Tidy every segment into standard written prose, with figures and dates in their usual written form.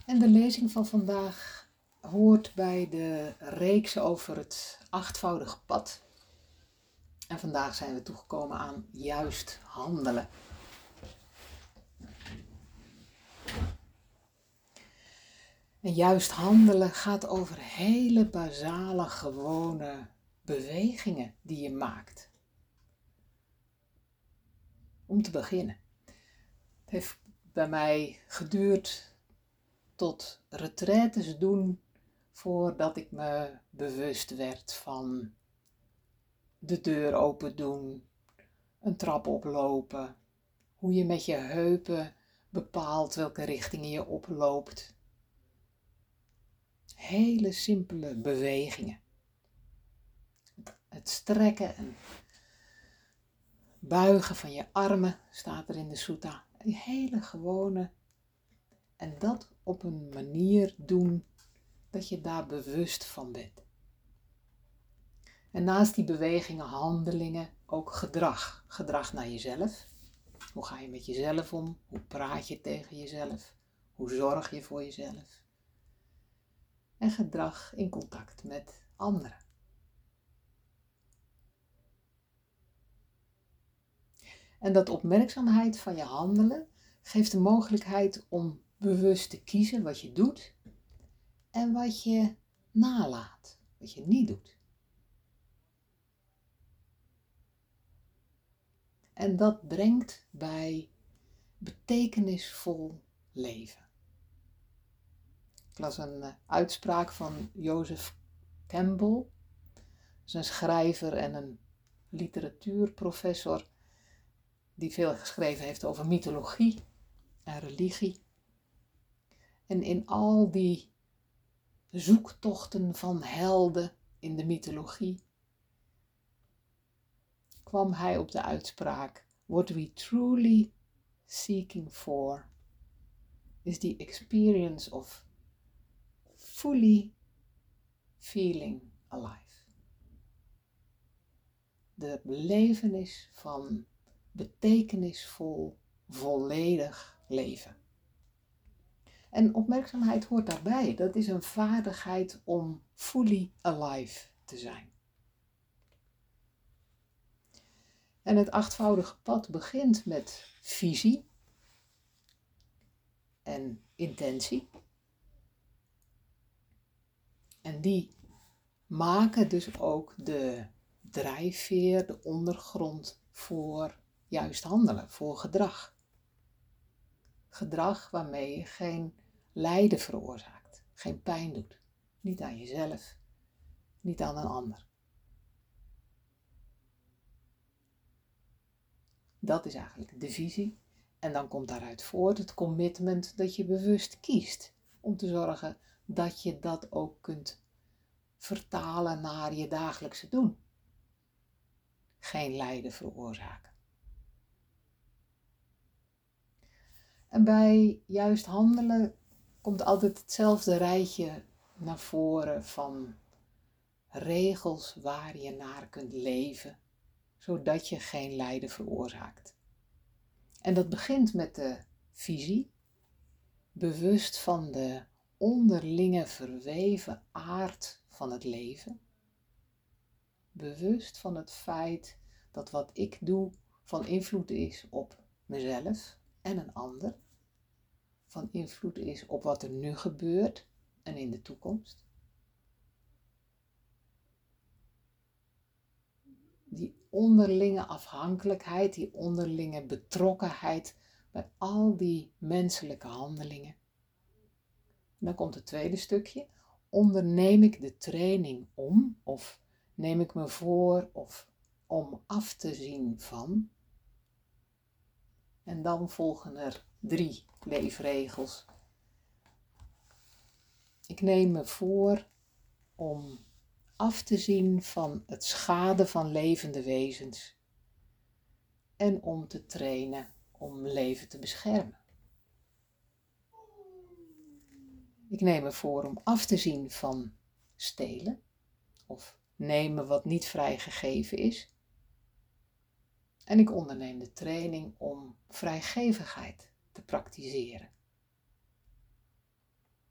En de lezing van vandaag hoort bij de reeks over het achtvoudige pad. En vandaag zijn we toegekomen aan juist handelen. En juist handelen gaat over hele basale, gewone bewegingen die je maakt. Om te beginnen. Het heeft bij mij geduurd tot retraites doen voordat ik me bewust werd van de deur open doen, een trap oplopen, hoe je met je heupen bepaalt welke richting je oploopt. Hele simpele bewegingen. Het strekken en buigen van je armen staat er in de sutta. Die hele gewone. En dat op een manier doen dat je daar bewust van bent. En naast die bewegingen, handelingen, ook gedrag. Gedrag naar jezelf. Hoe ga je met jezelf om? Hoe praat je tegen jezelf? Hoe zorg je voor jezelf? En gedrag in contact met anderen. En dat opmerkzaamheid van je handelen geeft de mogelijkheid om bewust te kiezen wat je doet en wat je nalaat, wat je niet doet. En dat brengt bij betekenisvol leven. Ik las een uitspraak van Joseph Campbell. Dat is een schrijver en een literatuurprofessor die veel geschreven heeft over mythologie en religie. En in al die zoektochten van helden in de mythologie kwam hij op de uitspraak: What we truly seeking for is the experience of fully feeling alive. De belevenis van betekenisvol, volledig leven. En opmerkzaamheid hoort daarbij. Dat is een vaardigheid om fully alive te zijn. En het achtvoudige pad begint met visie en intentie. En die maken dus ook de drijfveer, de ondergrond voor juist handelen, voor gedrag. Gedrag waarmee je geen lijden veroorzaakt, geen pijn doet. Niet aan jezelf, niet aan een ander. Dat is eigenlijk de visie. En dan komt daaruit voort het commitment dat je bewust kiest. Om te zorgen dat je dat ook kunt vertalen naar je dagelijkse doen. Geen lijden veroorzaken. En bij juist handelen komt altijd hetzelfde rijtje naar voren van regels waar je naar kunt leven, zodat je geen lijden veroorzaakt. En dat begint met de visie, bewust van de onderlinge verweven aard van het leven. Bewust van het feit dat wat ik doe van invloed is op mezelf en een ander. Van invloed is op wat er nu gebeurt en in de toekomst. Die onderlinge afhankelijkheid, die onderlinge betrokkenheid bij al die menselijke handelingen. En dan komt het tweede stukje. Onderneem ik de training om, of neem ik me voor, of om af te zien van. En dan volgen er 3 leefregels. Ik neem me voor om af te zien van het schaden van levende wezens en om te trainen om leven te beschermen. Ik neem me voor om af te zien van stelen of nemen wat niet vrijgegeven is. En ik onderneem de training om vrijgevigheid te praktiseren.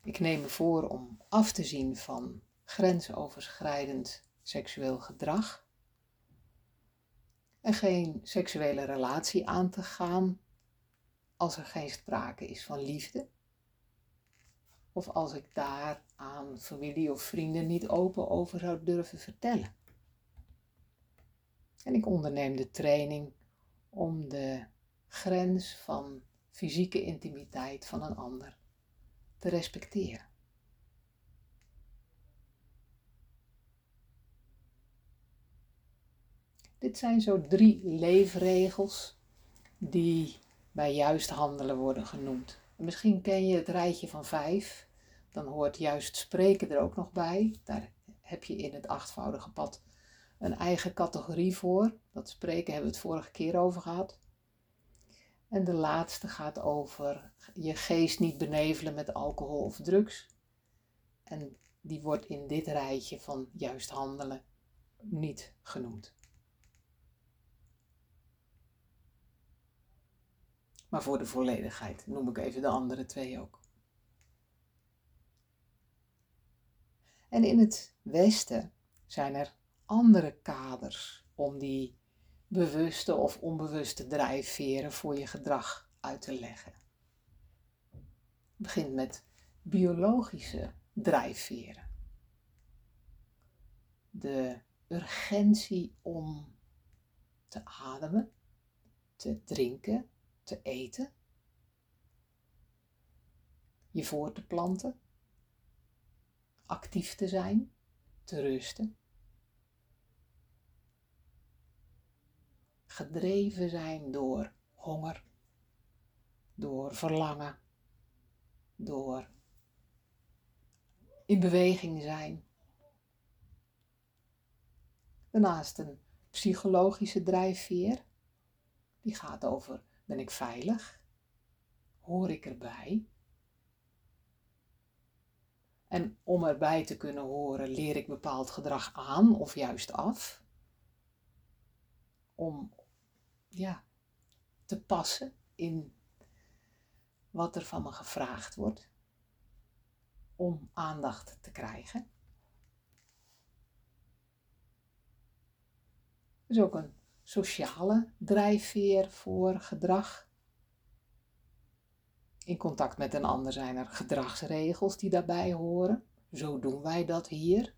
Ik neem me voor om af te zien van grensoverschrijdend seksueel gedrag en geen seksuele relatie aan te gaan als er geen sprake is van liefde. Of als ik daar aan familie of vrienden niet open over zou durven vertellen. En ik onderneem de training om de grens van fysieke intimiteit van een ander te respecteren. Dit zijn zo 3 leefregels die bij juist handelen worden genoemd. Misschien ken je het rijtje van 5. Dan hoort juist spreken er ook nog bij. Daar heb je in het 8voudige pad een eigen categorie voor. Dat spreken hebben we het vorige keer over gehad. En de laatste gaat over je geest niet benevelen met alcohol of drugs. En die wordt in dit rijtje van juist handelen niet genoemd. Maar voor de volledigheid noem ik even de andere 2 ook. En in het Westen zijn er andere kaders om die bewuste of onbewuste drijfveren voor je gedrag uit te leggen. Het begint met biologische drijfveren. De urgentie om te ademen, te drinken, te eten, je voor te planten, actief te zijn, te rusten. Gedreven zijn door honger, door verlangen, door in beweging zijn. Daarnaast een psychologische drijfveer, die gaat over: ben ik veilig? Hoor ik erbij? En om erbij te kunnen horen, leer ik bepaald gedrag aan of juist af. Om te passen in wat er van me gevraagd wordt. Om aandacht te krijgen. Er is ook een sociale drijfveer voor gedrag. In contact met een ander zijn er gedragsregels die daarbij horen. Zo doen wij dat hier.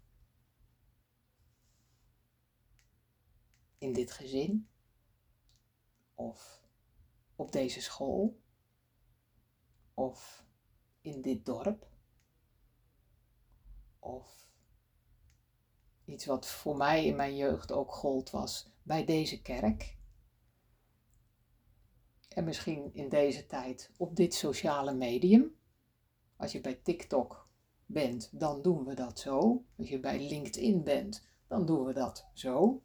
In dit gezin. Of op deze school. Of in dit dorp. Of iets wat voor mij in mijn jeugd ook gold was bij deze kerk. En misschien in deze tijd op dit sociale medium. Als je bij TikTok bent, dan doen we dat zo. Als je bij LinkedIn bent, dan doen we dat zo.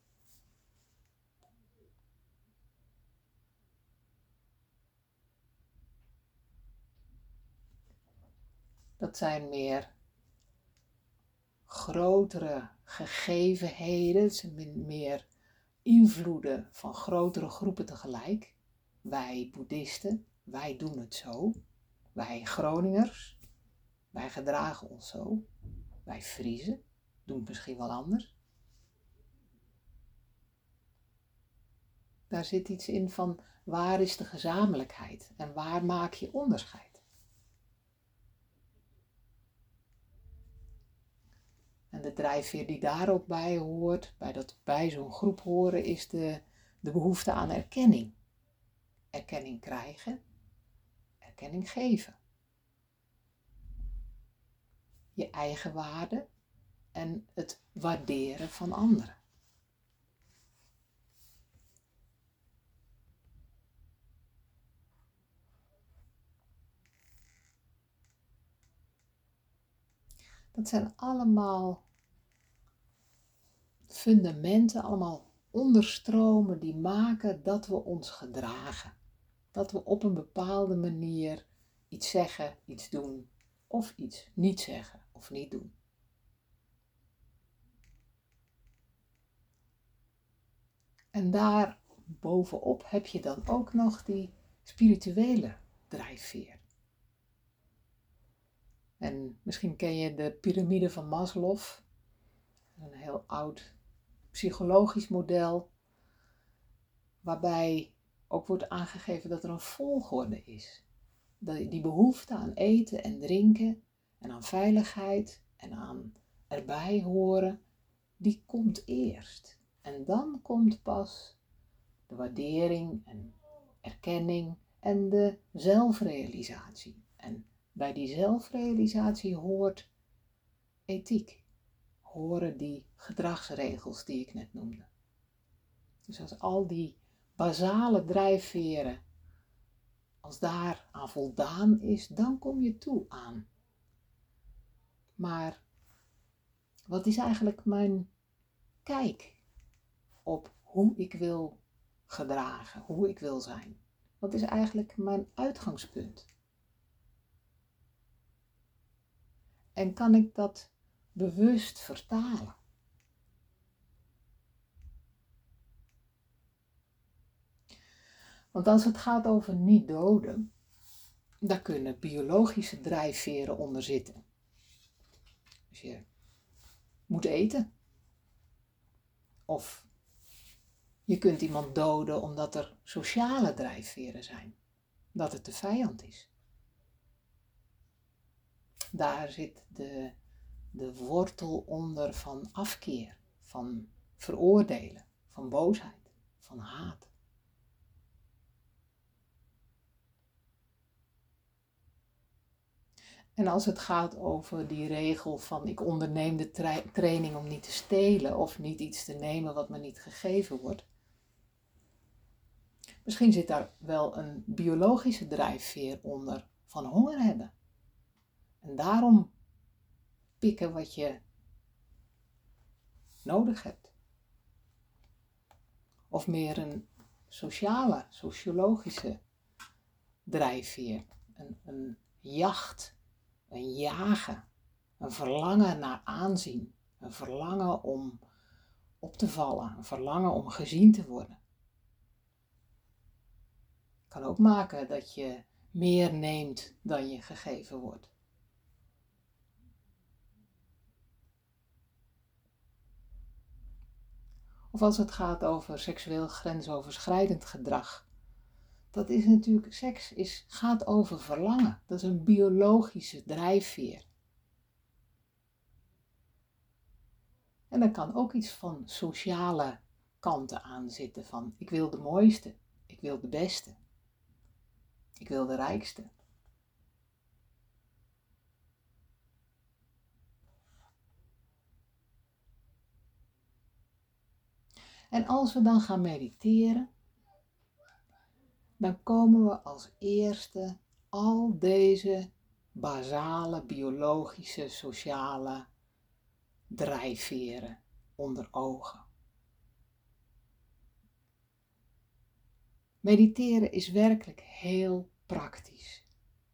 Dat zijn meer grotere gegevenheden, het zijn meer invloeden van grotere groepen tegelijk. Wij boeddhisten, wij doen het zo. Wij Groningers, wij gedragen ons zo. Wij Friezen doen het misschien wel anders. Daar zit iets in van waar is de gezamenlijkheid en waar maak je onderscheid. En de drijfveer die daar ook bij hoort, bij zo'n groep horen, is de behoefte aan erkenning. Erkenning krijgen, erkenning geven. Je eigen waarde en het waarderen van anderen. Dat zijn allemaal fundamenten, allemaal onderstromen die maken dat we ons gedragen. Dat we op een bepaalde manier iets zeggen, iets doen of iets niet zeggen of niet doen. En daar bovenop heb je dan ook nog die spirituele drijfveer. En misschien ken je de piramide van Maslow. Een heel oud psychologisch model. Waarbij ook wordt aangegeven dat er een volgorde is. Die behoefte aan eten en drinken en aan veiligheid en aan erbij horen, die komt eerst. En dan komt pas de waardering en erkenning en de zelfrealisatie. En bij die zelfrealisatie hoort ethiek. Horen die gedragsregels die ik net noemde. Dus als al die basale drijfveren, als daar aan voldaan is, dan kom je toe aan. Maar wat is eigenlijk mijn kijk op hoe ik wil gedragen, hoe ik wil zijn? Wat is eigenlijk mijn uitgangspunt? En kan ik dat bewust vertalen? Want als het gaat over niet doden, daar kunnen biologische drijfveren onder zitten. Dus je moet eten. Of je kunt iemand doden omdat er sociale drijfveren zijn. Dat het de vijand is. Daar zit de wortel onder van afkeer, van veroordelen, van boosheid, van haat. En als het gaat over die regel van ik onderneem de training om niet te stelen of niet iets te nemen wat me niet gegeven wordt. Misschien zit daar wel een biologische drijfveer onder van honger hebben. En daarom pikken wat je nodig hebt. Of meer een sociologische drijfveer. Een jacht, een jagen, een verlangen naar aanzien. Een verlangen om op te vallen, een verlangen om gezien te worden. Kan ook maken dat je meer neemt dan je gegeven wordt. Of als het gaat over seksueel grensoverschrijdend gedrag. Dat is natuurlijk, gaat over verlangen. Dat is een biologische drijfveer. En er kan ook iets van sociale kanten aan zitten. Van ik wil de mooiste, ik wil de beste, ik wil de rijkste. En als we dan gaan mediteren, dan komen we als eerste al deze basale, biologische, sociale drijfveren onder ogen. Mediteren is werkelijk heel praktisch.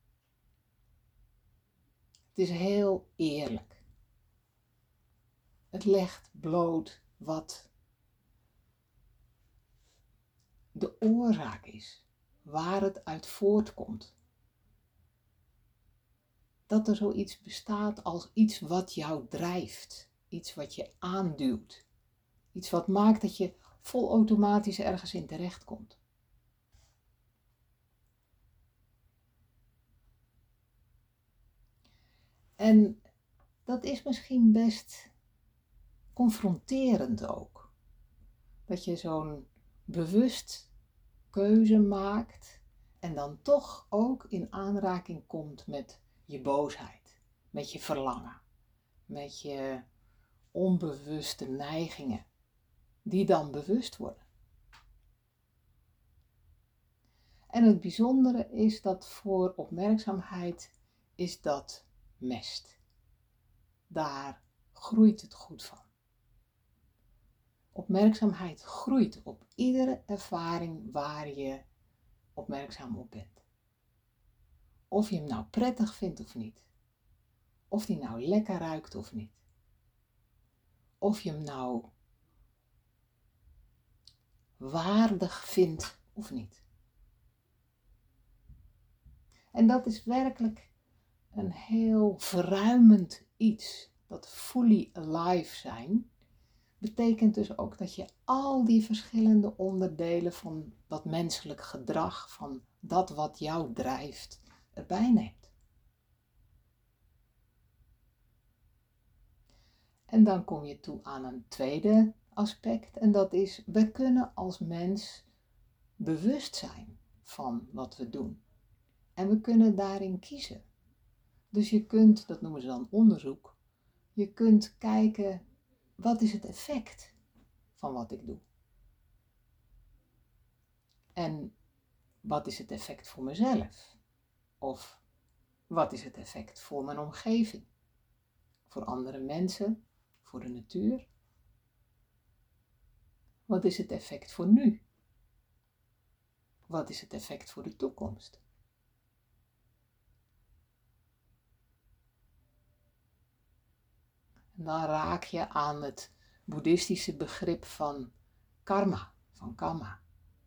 Het is heel eerlijk. Het legt bloot wat de oorzaak is, waar het uit voortkomt. Dat er zoiets bestaat als iets wat jou drijft, iets wat je aanduwt, iets wat maakt dat je volautomatisch ergens in terechtkomt. En dat is misschien best confronterend ook. Dat je zo'n bewust keuze maakt en dan toch ook in aanraking komt met je boosheid, met je verlangen, met je onbewuste neigingen, die dan bewust worden. En het bijzondere is dat voor opmerkzaamheid is dat mest. Daar groeit het goed van. Opmerkzaamheid groeit op iedere ervaring waar je opmerkzaam op bent. Of je hem nou prettig vindt of niet. Of die nou lekker ruikt of niet. Of je hem nou waardig vindt of niet. En dat is werkelijk een heel verruimend iets. Dat fully alive zijn betekent dus ook dat je al die verschillende onderdelen van dat menselijk gedrag, van dat wat jou drijft, erbij neemt. En dan kom je toe aan een tweede aspect en dat is, we kunnen als mens bewust zijn van wat we doen. En we kunnen daarin kiezen. Dus je kunt, dat noemen ze dan onderzoek, je kunt kijken, wat is het effect van wat ik doe? En wat is het effect voor mezelf? Of wat is het effect voor mijn omgeving? Voor andere mensen? Voor de natuur? Wat is het effect voor nu? Wat is het effect voor de toekomst? En dan raak je aan het boeddhistische begrip van karma, van kamma.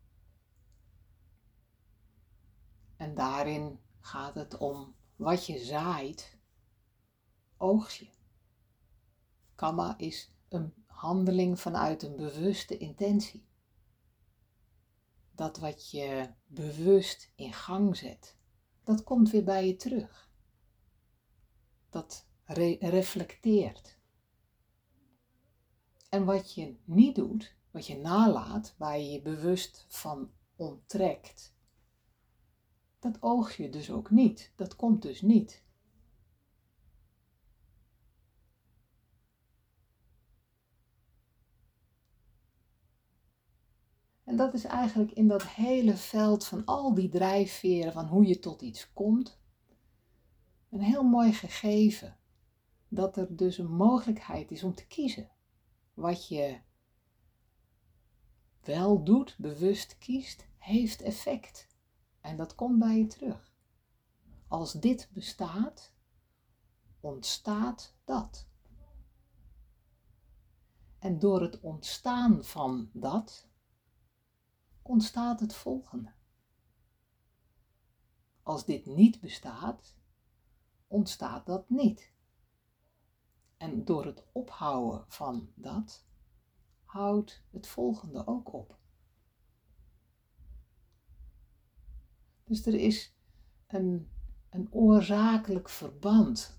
En daarin gaat het om wat je zaait, oogst je. Kamma is een handeling vanuit een bewuste intentie. Dat wat je bewust in gang zet, dat komt weer bij je terug. Dat reflecteert. En wat je niet doet, wat je nalaat, waar je je bewust van onttrekt, dat oog je dus ook niet. Dat komt dus niet. En dat is eigenlijk in dat hele veld van al die drijfveren van hoe je tot iets komt, een heel mooi gegeven. Dat er dus een mogelijkheid is om te kiezen. Wat je wel doet, bewust kiest, heeft effect. En dat komt bij je terug. Als dit bestaat, ontstaat dat. En door het ontstaan van dat, ontstaat het volgende. Als dit niet bestaat, ontstaat dat niet. En door het ophouden van dat, houdt het volgende ook op. Dus er is een oorzakelijk verband.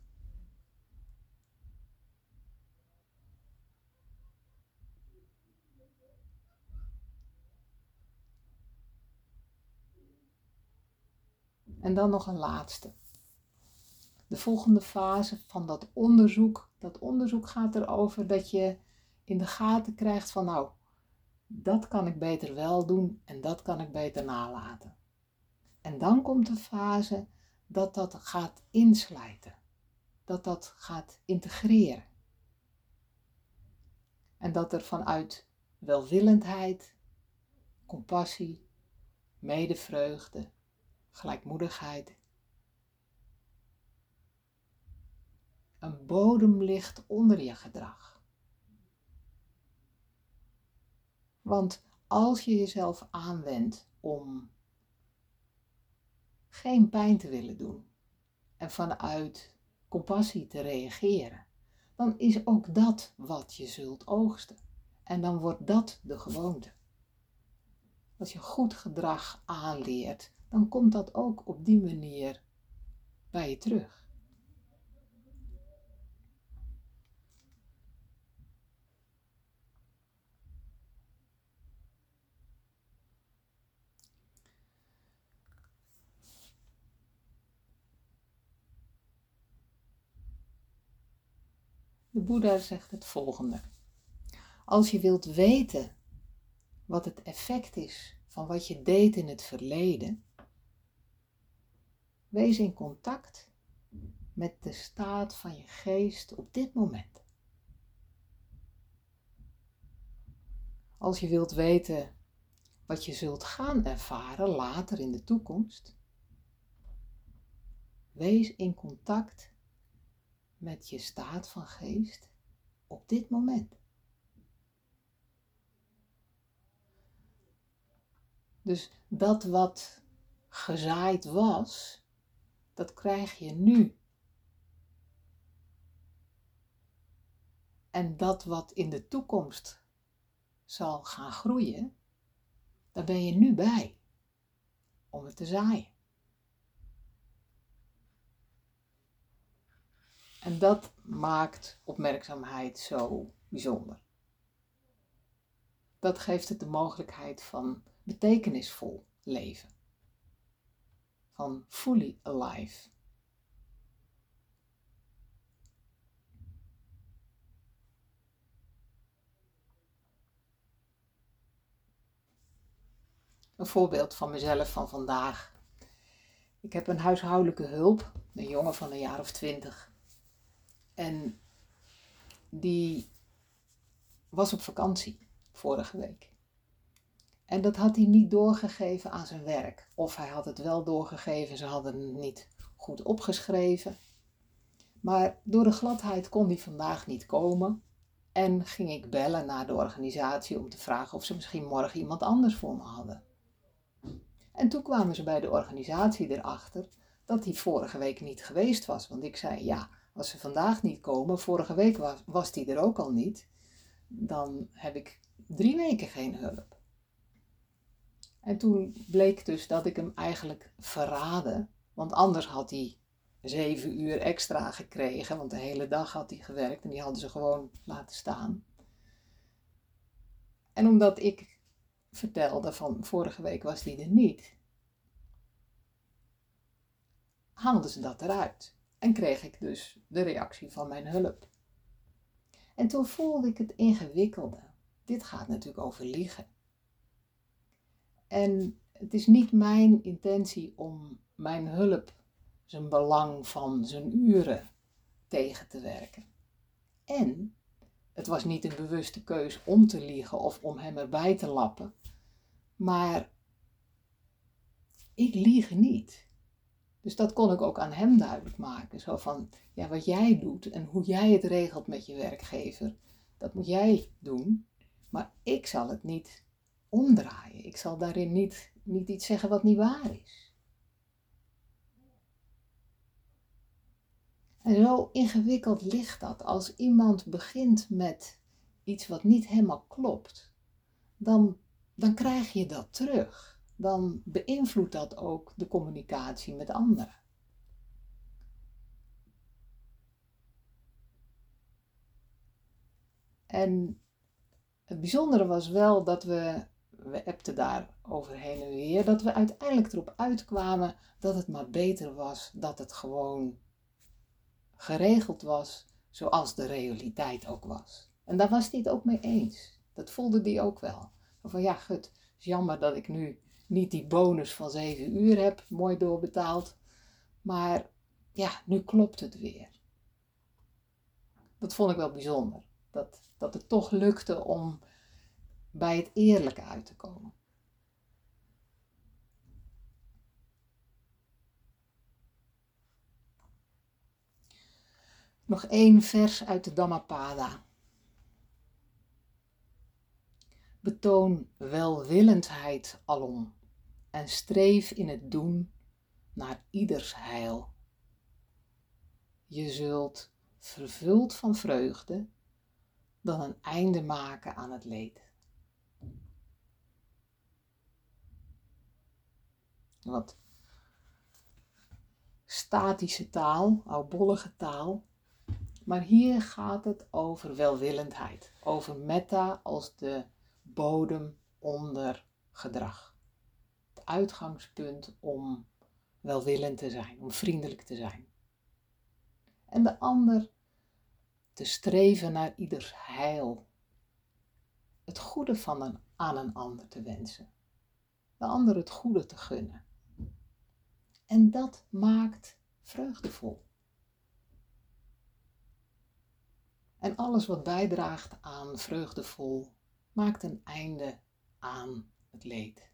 En dan nog een laatste. De volgende fase van dat onderzoek gaat erover dat je in de gaten krijgt van nou, dat kan ik beter wel doen en dat kan ik beter nalaten. En dan komt de fase dat dat gaat inslijten, dat dat gaat integreren. En dat er vanuit welwillendheid, compassie, medevreugde, gelijkmoedigheid een bodem ligt onder je gedrag. Want als je jezelf aanwendt om geen pijn te willen doen en vanuit compassie te reageren, dan is ook dat wat je zult oogsten. En dan wordt dat de gewoonte. Als je goed gedrag aanleert, dan komt dat ook op die manier bij je terug. De Boeddha zegt het volgende. Als je wilt weten wat het effect is van wat je deed in het verleden, wees in contact met de staat van je geest op dit moment. Als je wilt weten wat je zult gaan ervaren later in de toekomst, wees in contact met je staat van geest op dit moment. Dus dat wat gezaaid was, dat krijg je nu En dat wat in de toekomst zal gaan groeien, daar ben je nu bij om het te zaaien. En dat maakt opmerkzaamheid zo bijzonder. Dat geeft het de mogelijkheid van betekenisvol leven. Van fully alive. Een voorbeeld van mezelf van vandaag. Ik heb een huishoudelijke hulp, een jongen van een jaar of 20. En die was op vakantie vorige week. En dat had hij niet doorgegeven aan zijn werk. Of hij had het wel doorgegeven, ze hadden het niet goed opgeschreven. Maar door de gladheid kon hij vandaag niet komen. En ging ik bellen naar de organisatie om te vragen of ze misschien morgen iemand anders voor me hadden. En toen kwamen ze bij de organisatie erachter dat hij vorige week niet geweest was. Want ik zei, ja, als ze vandaag niet komen, vorige week was hij er ook al niet. Dan heb ik 3 weken geen hulp. En toen bleek dus dat ik hem eigenlijk verraadde. Want anders had hij 7 uur extra gekregen. Want de hele dag had hij gewerkt en die hadden ze gewoon laten staan. En omdat ik vertelde van vorige week was hij er niet, haalden ze dat eruit. En kreeg ik dus de reactie van mijn hulp. En toen voelde ik het ingewikkelde. Dit gaat natuurlijk over liegen. En het is niet mijn intentie om mijn hulp zijn belang van zijn uren tegen te werken. En het was niet een bewuste keus om te liegen of om hem erbij te lappen. Maar ik lieg niet. Dus dat kon ik ook aan hem duidelijk maken. Zo van, ja, wat jij doet en hoe jij het regelt met je werkgever, dat moet jij doen. Maar ik zal het niet omdraaien. Ik zal daarin niet iets zeggen wat niet waar is. En zo ingewikkeld ligt dat. Als iemand begint met iets wat niet helemaal klopt, dan krijg je dat terug. Dan beïnvloedt dat ook de communicatie met anderen. En het bijzondere was wel dat we appten daar overheen en weer, dat we uiteindelijk erop uitkwamen dat het maar beter was dat het gewoon geregeld was zoals de realiteit ook was. En daar was hij het ook mee eens. Dat voelde hij ook wel. Van ja, gut, het is jammer dat ik nu niet die bonus van 7 uur heb, mooi doorbetaald. Maar ja, nu klopt het weer. Dat vond ik wel bijzonder. Dat het toch lukte om bij het eerlijke uit te komen. Nog 1 vers uit de Dhammapada. Betoon welwillendheid alom en streef in het doen naar ieders heil. Je zult, vervuld van vreugde, dan een einde maken aan het leed. Wat statische taal, oudbollige taal. Maar hier gaat het over welwillendheid. Over metta als de bodem onder gedrag. Het uitgangspunt om welwillend te zijn, om vriendelijk te zijn. En de ander te streven naar ieders heil. Het goede aan een ander te wensen. De ander het goede te gunnen. En dat maakt vreugdevol. En alles wat bijdraagt aan vreugdevol, maakt een einde aan het leed.